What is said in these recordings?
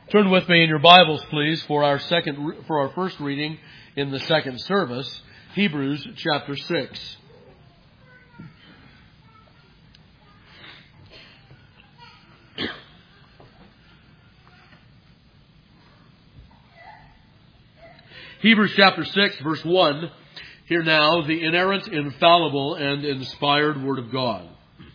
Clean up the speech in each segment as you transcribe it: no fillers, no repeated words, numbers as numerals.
Turn with me in your Bibles, please, for our first reading in the second service, Hebrews chapter 6. Hebrews chapter 6, verse 1. Hear now the inerrant, infallible, and inspired Word of God.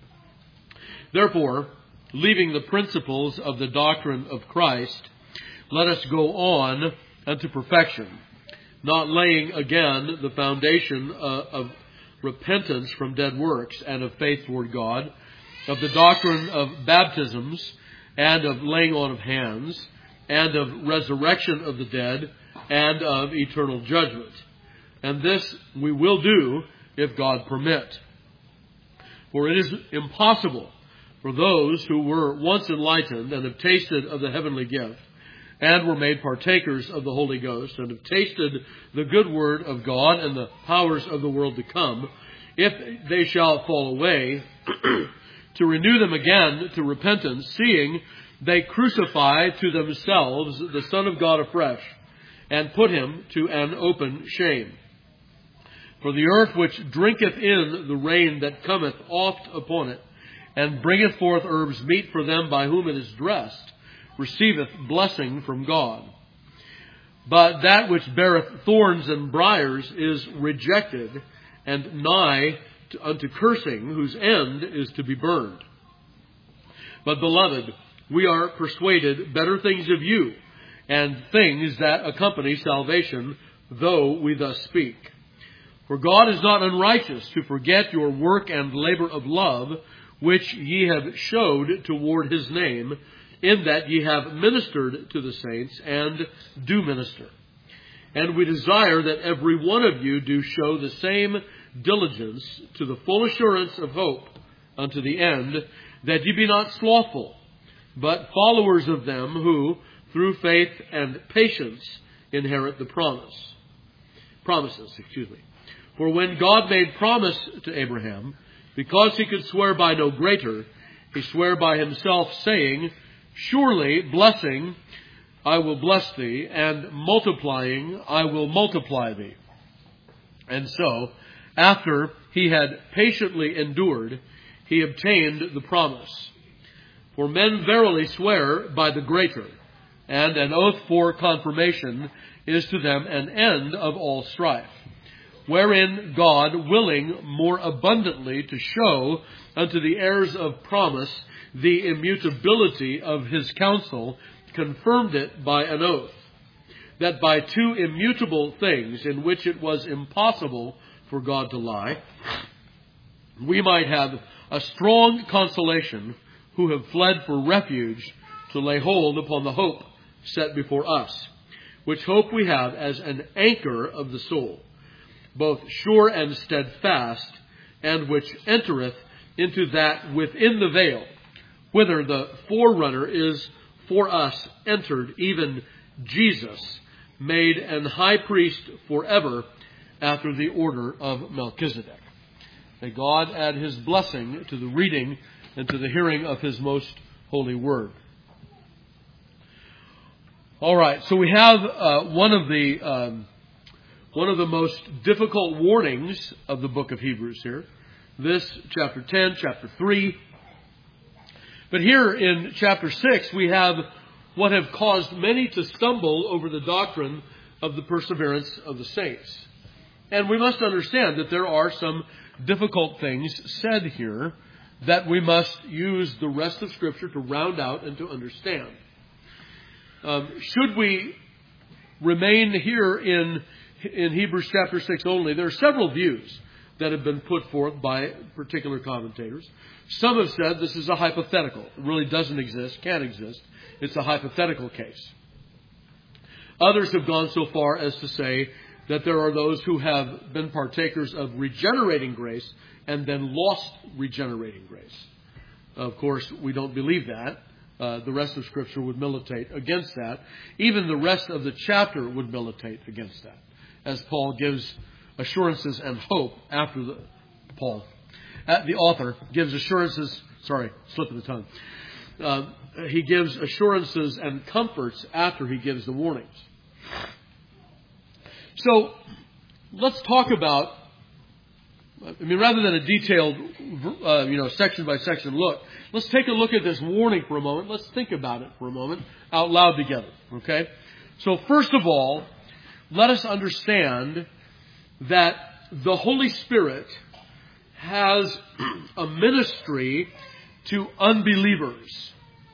Therefore, leaving the principles of the doctrine of Christ, let us go on unto perfection, not laying again the foundation of repentance from dead works and of faith toward God, of the doctrine of baptisms and of laying on of hands, and of resurrection of the dead, and of eternal judgment. And this we will do if God permit. For it is impossible for those who were once enlightened and have tasted of the heavenly gift, and were made partakers of the Holy Ghost, and have tasted the good word of God and the powers of the world to come, if they shall fall away, to renew them again to repentance, seeing they crucify to themselves the Son of God afresh, and put him to an open shame. For the earth which drinketh in the rain that cometh oft upon it, and bringeth forth herbs meet for them by whom it is dressed, receiveth blessing from God. But that which beareth thorns and briars is rejected, and nigh unto cursing, whose end is to be burned. But, beloved, we are persuaded better things of you, and things that accompany salvation, though we thus speak. For God is not unrighteous to forget your work and labor of love, which ye have showed toward his name, in that ye have ministered to the saints, and do minister. And we desire that every one of you do show the same diligence to the full assurance of hope unto the end, that ye be not slothful, but followers of them who, through faith and patience, inherit the promises. For when God made promise to Abraham, because he could swear by no greater, he sware by himself, saying, Surely blessing I will bless thee, and multiplying I will multiply thee. And so, after he had patiently endured, he obtained the promise. For men verily swear by the greater, and an oath for confirmation is to them an end of all strife, wherein God, willing more abundantly to show unto the heirs of promise the immutability of his counsel, confirmed it by an oath, that by two immutable things in which it was impossible for God to lie, we might have a strong consolation who have fled for refuge to lay hold upon the hope set before us, which hope we have as an anchor of the soul, both sure and steadfast, and which entereth into that within the veil, whither the forerunner is for us entered, even Jesus, made an high priest forever after the order of Melchizedek. May God add his blessing to the reading and to the hearing of his most holy word. All right, so we have one of the most difficult warnings of the book of Hebrews here. This, chapter 10, chapter 3. But here in chapter 6, we have what have caused many to stumble over the doctrine of the perseverance of the saints. And we must understand that there are some difficult things said here that we must use the rest of Scripture to round out and to understand. Should we remain here in Hebrews chapter 6 only, there are several views that have been put forth by particular commentators. Some have said this is a hypothetical. It really doesn't exist, can't exist. It's a hypothetical case. Others have gone so far as to say that there are those who have been partakers of regenerating grace and then lost regenerating grace. Of course, we don't believe that. The rest of Scripture would militate against that. Even the rest of the chapter would militate against that, as Paul gives assurances and hope after the author gives assurances, slip of the tongue, he gives assurances and comforts after he gives the warnings. So let's talk about, rather than a detailed, section by section look, let's take a look at this warning for a moment. Let's think about it for a moment out loud together. Okay? So first of all, let us understand that the Holy Spirit has a ministry to unbelievers.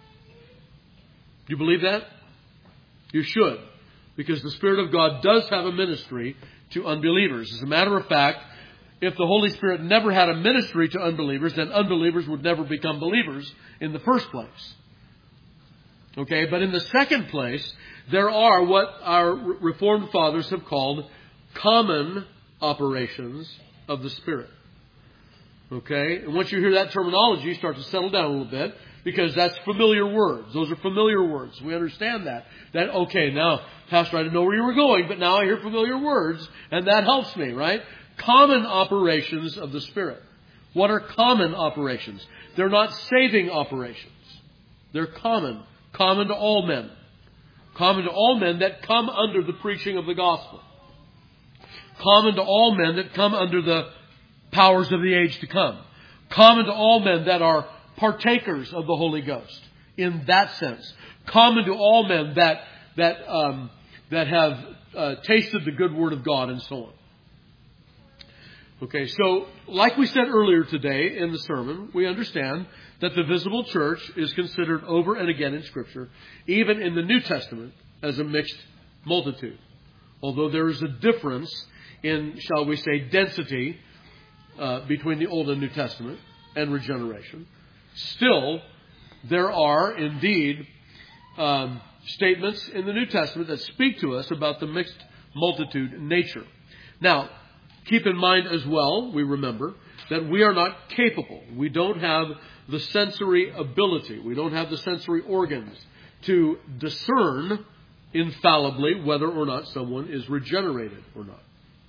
Do you believe that? You should. Because the Spirit of God does have a ministry to unbelievers. As a matter of fact, if the Holy Spirit never had a ministry to unbelievers, then unbelievers would never become believers in the first place. Okay, but in the second place, there are what our Reformed fathers have called common operations of the Spirit. Okay, and once you hear that terminology, you start to settle down a little bit, because that's familiar words. Those are familiar words. We understand that. Okay, now, Pastor, I didn't know where you were going, but now I hear familiar words, and that helps me, right? Common operations of the Spirit. What are common operations? They're not saving operations. They're common. Common to all men. Common to all men that come under the preaching of the gospel. Common to all men that come under the powers of the age to come. Common to all men that are partakers of the Holy Ghost. In that sense. Common to all men that have tasted the good word of God and so on. Okay, so like we said earlier today in the sermon, we understand that the visible church is considered over and again in Scripture, even in the New Testament, as a mixed multitude. Although there is a difference in, shall we say, density between the Old and New Testament and regeneration, still there are indeed statements in the New Testament that speak to us about the mixed multitude nature. Now, keep in mind as well, we remember, that we are not capable. We don't have the sensory ability. We don't have the sensory organs to discern infallibly whether or not someone is regenerated or not.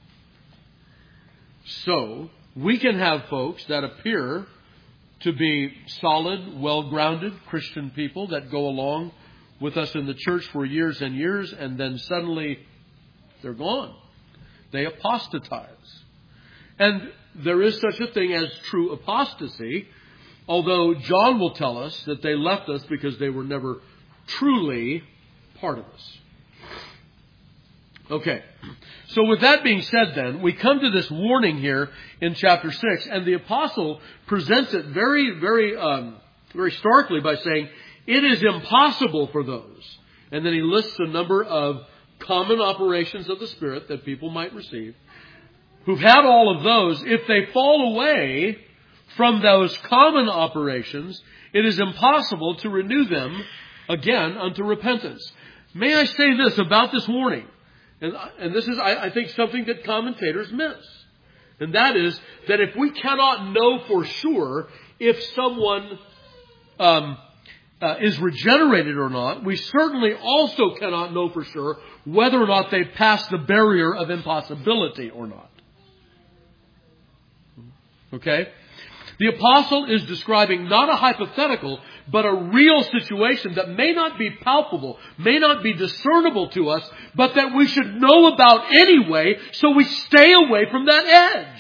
So, we can have folks that appear to be solid, well-grounded Christian people that go along with us in the church for years and years, and then suddenly they're gone. They apostatize. And there is such a thing as true apostasy, although John will tell us that they left us because they were never truly part of us. Okay, so with that being said then, we come to this warning here in chapter 6, and the apostle presents it very, very, very starkly by saying, it is impossible for those. And then he lists a number of common operations of the Spirit that people might receive, who've had all of those. If they fall away from those common operations, it is impossible to renew them again unto repentance. May I say this about this warning? And this is, I think, something that commentators miss. And that is that if we cannot know for sure if someone is regenerated or not, we certainly also cannot know for sure whether or not they pass the barrier of impossibility or not. Okay? The apostle is describing not a hypothetical, but a real situation that may not be palpable, may not be discernible to us, but that we should know about anyway, so we stay away from that edge.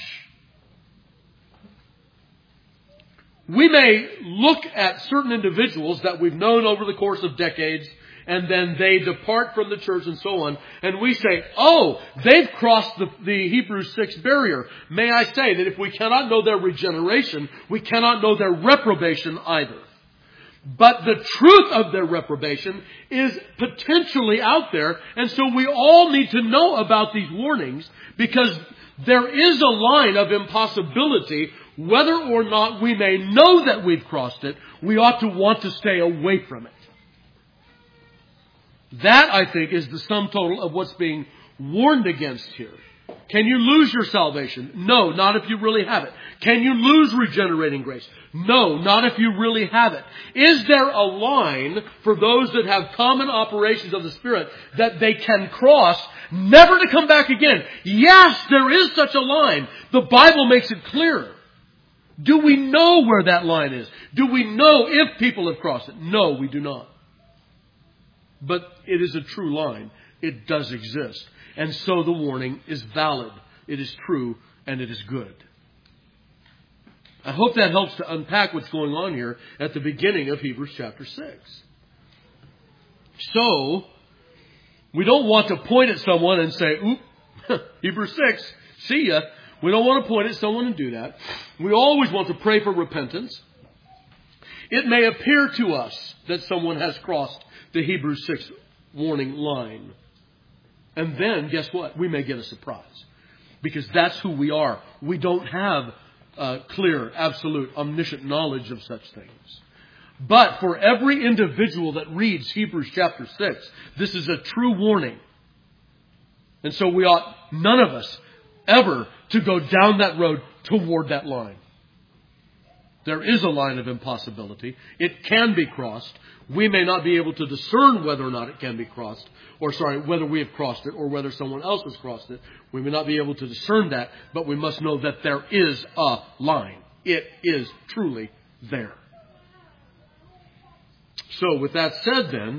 We may look at certain individuals that we've known over the course of decades, and then they depart from the church and so on, and we say, oh, they've crossed the Hebrews 6 barrier. May I say that if we cannot know their regeneration, we cannot know their reprobation either. But the truth of their reprobation is potentially out there, and so we all need to know about these warnings, because there is a line of impossibility. Whether or not we may know that we've crossed it, we ought to want to stay away from it. That, I think, is the sum total of what's being warned against here. Can you lose your salvation? No, not if you really have it. Can you lose regenerating grace? No, not if you really have it. Is there a line for those that have common operations of the Spirit that they can cross, never to come back again? Yes, there is such a line. The Bible makes it clear. Do we know where that line is? Do we know if people have crossed it? No, we do not. But it is a true line. It does exist. And so the warning is valid. It is true and it is good. I hope that helps to unpack what's going on here at the beginning of Hebrews chapter 6. So, we don't want to point at someone and say, oop, Hebrews 6, see ya. We don't want to point at someone and do that. We always want to pray for repentance. It may appear to us that someone has crossed the Hebrews 6 warning line. And then, guess what? We may get a surprise. Because that's who we are. We don't have clear, absolute, omniscient knowledge of such things. But for every individual that reads Hebrews chapter 6, this is a true warning. And so we ought, none of us, ever to go down that road toward that line. There is a line of impossibility. It can be crossed. We may not be able to discern whether or not it can be crossed, whether we have crossed it or whether someone else has crossed it. We may not be able to discern that, but we must know that there is a line. It is truly there. So with that said then,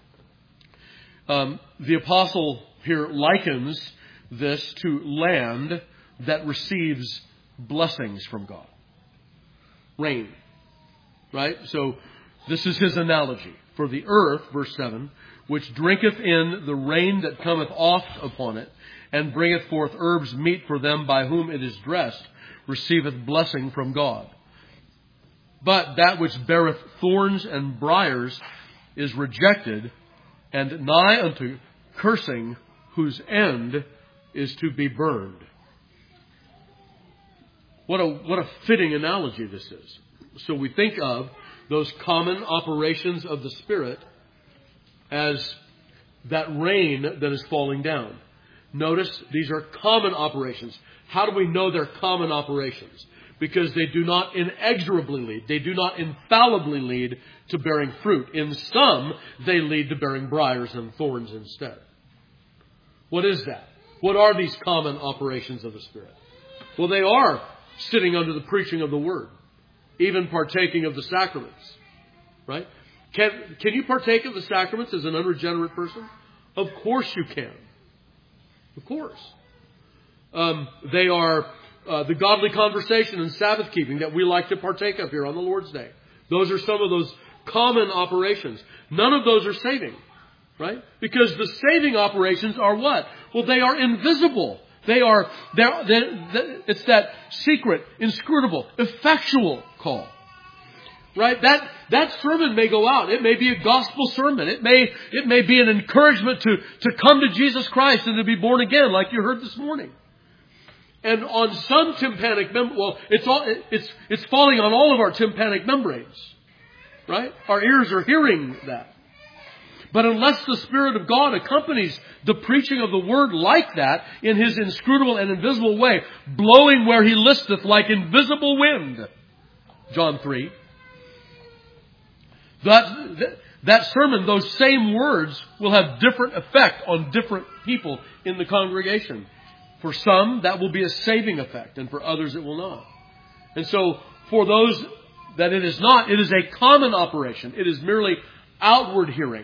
the apostle here likens this to land that receives blessings from God. Rain. Right? So this is his analogy. For the earth, verse 7, which drinketh in the rain that cometh oft upon it, and bringeth forth herbs meet for them by whom it is dressed, receiveth blessing from God. But that which beareth thorns and briars is rejected, and nigh unto cursing, whose end is to be burned. What a fitting analogy this is. So we think of those common operations of the Spirit as that rain that is falling down. Notice these are common operations. How do we know they're common operations? Because they do not inexorably lead. They do not infallibly lead to bearing fruit. In some, they lead to bearing briars and thorns instead. What is that? What are these common operations of the Spirit? Well, they are sitting under the preaching of the Word, even partaking of the sacraments. Right? Can you partake of the sacraments as an unregenerate person? Of course you can. Of course. They are the godly conversation and Sabbath keeping that we like to partake of here on the Lord's Day. Those are some of those common operations. None of those are saving. Right? Because the saving operations are what? Well, they are invisible. It's that secret, inscrutable, effectual call. Right? That sermon may go out. It may be a gospel sermon. It may be an encouragement to come to Jesus Christ and to be born again, like you heard this morning. And on some tympanic it's falling on all of our tympanic membranes. Right? Our ears are hearing that. But unless the Spirit of God accompanies the preaching of the Word like that, in His inscrutable and invisible way, blowing where He listeth like invisible wind, John 3, that sermon, those same words will have different effect on different people in the congregation. For some, that will be a saving effect, and for others it will not. And so, for those that it is not, it is a common operation. It is merely outward hearing.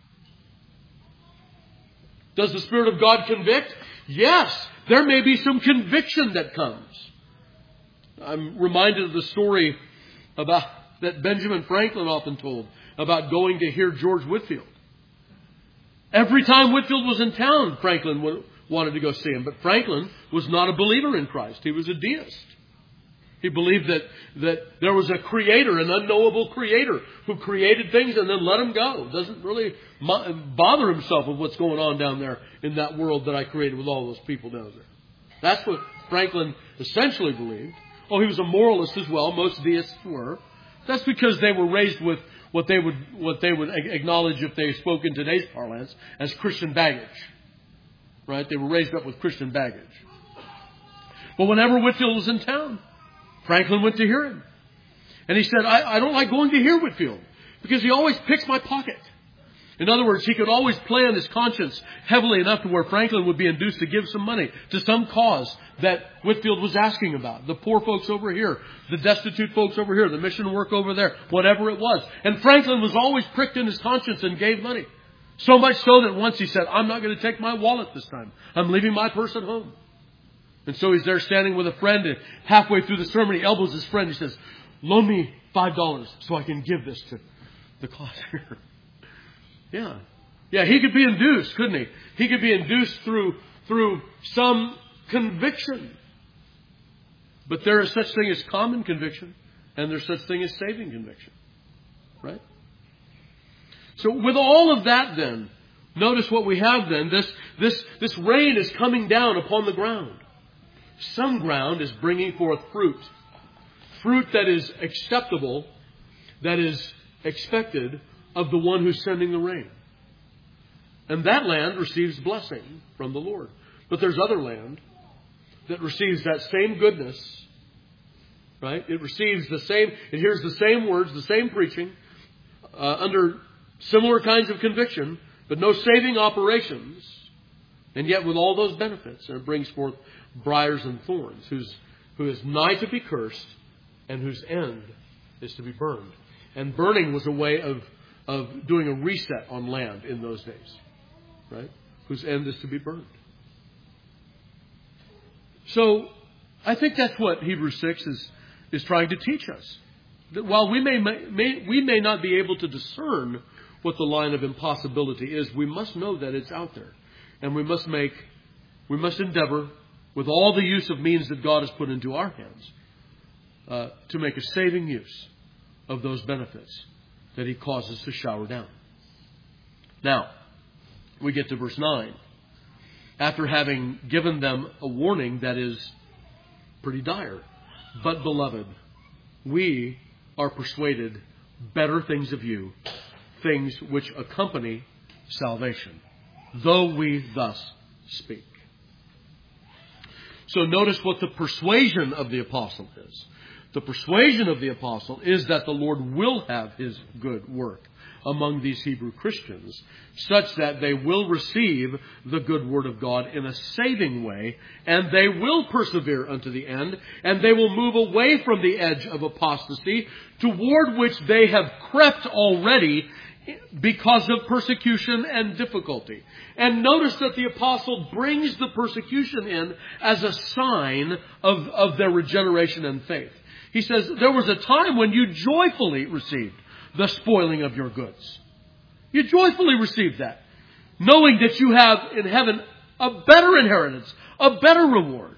Does the Spirit of God convict? Yes, there may be some conviction that comes. I'm reminded of the story that Benjamin Franklin often told about going to hear George Whitefield. Every time Whitefield was in town, Franklin wanted to go see him. But Franklin was not a believer in Christ. He was a deist. He believed that there was a creator, an unknowable creator, who created things and then let them go. Doesn't really bother himself with what's going on down there in that world that I created with all those people down there. That's what Franklin essentially believed. Oh, he was a moralist as well. Most deists were. That's because they were raised with what they would acknowledge, if they spoke in today's parlance, as Christian baggage. Right? They were raised up with Christian baggage. But whenever Whitefield was in town, Franklin went to hear him. And he said, I don't like going to hear Whitefield because he always picks my pocket. In other words, he could always play on his conscience heavily enough to where Franklin would be induced to give some money to some cause that Whitefield was asking about. The poor folks over here, the destitute folks over here, the mission work over there, whatever it was. And Franklin was always pricked in his conscience and gave money. So much so that once he said, I'm not going to take my wallet this time. I'm leaving my purse at home. And so he's there standing with a friend, and halfway through the sermon, he elbows his friend. He says, loan me $5 so I can give this to the cause here. Yeah, he could be induced, couldn't he? He could be induced through some conviction. But there is such thing as common conviction, and there's such thing as saving conviction. Right? So with all of that then, notice what we have then. This rain is coming down upon the ground. Some ground is bringing forth fruit. Fruit that is acceptable, that is expected of the one who's sending the rain. And that land receives blessing from the Lord. But there's other land that receives that same goodness. Right? It receives the same, it hears the same words, the same preaching, under similar kinds of conviction, but no saving operations. And yet with all those benefits, and it brings forth briars and thorns, who is nigh to be cursed, and whose end is to be burned. And burning was a way of doing a reset on land in those days. Right? Whose end is to be burned. So, I think that's what Hebrews 6 is trying to teach us. That while we may not be able to discern what the line of impossibility is, we must know that it's out there. And we must endeavor, with all the use of means that God has put into our hands, to make a saving use of those benefits that He causes to shower down. Now, we get to verse 9. After having given them a warning that is pretty dire. But, beloved, we are persuaded better things of you, things which accompany salvation, though we thus speak. So notice what the persuasion of the apostle is. The persuasion of the apostle is that the Lord will have His good work among these Hebrew Christians, such that they will receive the good word of God in a saving way, and they will persevere unto the end, and they will move away from the edge of apostasy, toward which they have crept already because of persecution and difficulty. And notice that the apostle brings the persecution in as a sign of their regeneration and faith. He says, there was a time when you joyfully received the spoiling of your goods. You joyfully received that, knowing that you have in heaven a better inheritance, a better reward.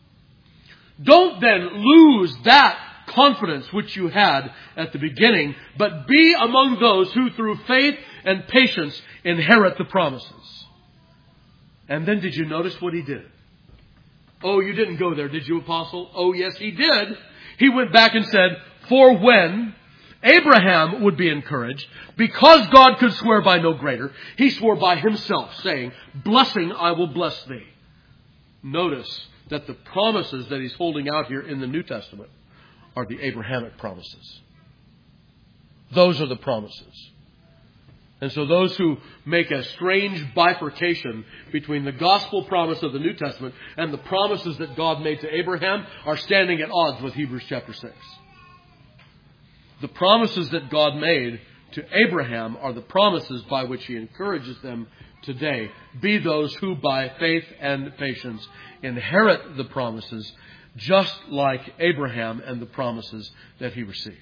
Don't then lose that confidence which you had at the beginning, but be among those who through faith and patience inherit the promises. And then did you notice what he did? Oh, you didn't go there, did you, apostle? Oh, yes, he did. He went back and said, for when Abraham would be encouraged, because God could swear by no greater, he swore by himself, saying, blessing I will bless thee. Notice that the promises that he's holding out here in the New Testament are the Abrahamic promises. Those are the promises. And so those who make a strange bifurcation between the gospel promise of the New Testament and the promises that God made to Abraham are standing at odds with Hebrews chapter 6. The promises that God made to Abraham are the promises by which He encourages them today. Be those who by faith and patience inherit the promises, just like Abraham and the promises that he received.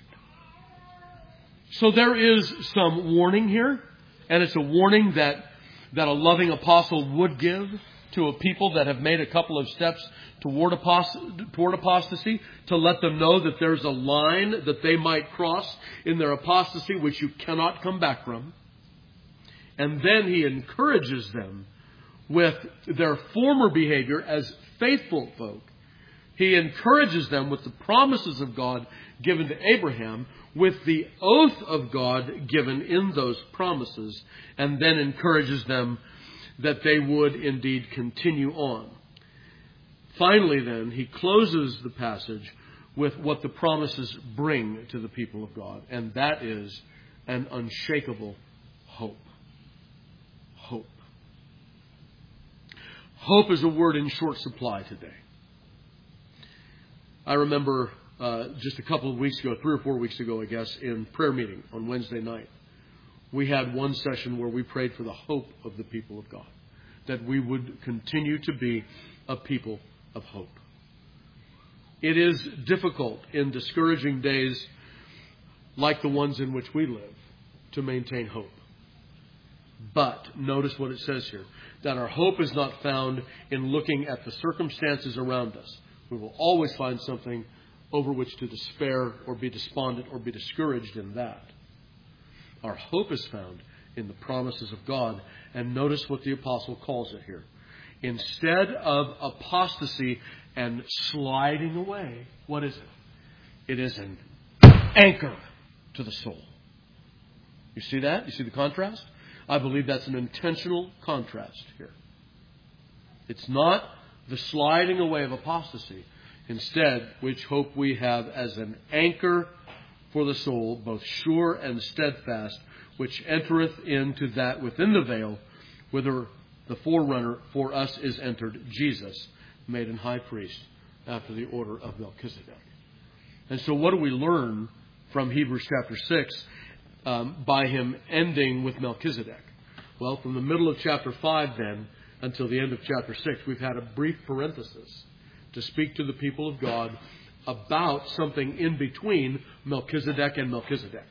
So there is some warning here, and it's a warning that a loving apostle would give to a people that have made a couple of steps toward apostasy, to let them know that there's a line that they might cross in their apostasy which you cannot come back from. And then he encourages them with their former behavior as faithful folk. He encourages them with the promises of God given to Abraham, with the oath of God given in those promises, and then encourages them that they would indeed continue on. Finally, then, he closes the passage with what the promises bring to the people of God, and that is an unshakable hope. Hope is a word in short supply today. I remember just a couple of weeks ago, 3 or 4 weeks ago, I guess, in prayer meeting on Wednesday night, we had one session where we prayed for the hope of the people of God, that we would continue to be a people of hope. It is difficult in discouraging days like the ones in which we live to maintain hope. But notice what it says here, that our hope is not found in looking at the circumstances around us. We will always find something over which to despair or be despondent or be discouraged in that. Our hope is found in the promises of God. And notice what the apostle calls it here. Instead of apostasy and sliding away, what is it? It is an anchor to the soul. You see that? You see the contrast? I believe that's an intentional contrast here. It's not the sliding away of apostasy. Instead, which hope we have as an anchor for the soul, both sure and steadfast, which entereth into that within the veil, whither the forerunner for us is entered, Jesus, made an high priest after the order of Melchizedek. And so what do we learn from Hebrews chapter 6 by him ending with Melchizedek? Well, from the middle of chapter 5 then until the end of chapter 6, we've had a brief parenthesis to speak to the people of God about something in between Melchizedek and Melchizedek.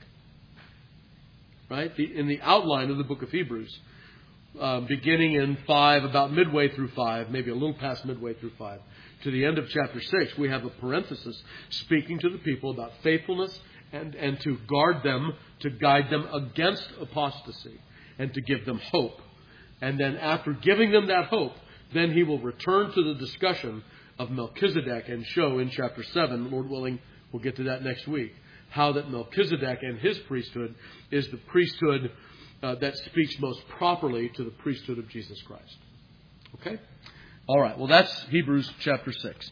Right? In the outline of the book of Hebrews, beginning in 5, about midway through 5, maybe a little past midway through 5, to the end of chapter 6, we have a parenthesis speaking to the people about faithfulness and to guard them, to guide them against apostasy, and to give them hope. And then after giving them that hope, then he will return to the discussion of Melchizedek and show in chapter 7, Lord willing, we'll get to that next week, how that Melchizedek and his priesthood is the priesthood that speaks most properly to the priesthood of Jesus Christ. Okay? All right. Well, that's Hebrews chapter 6.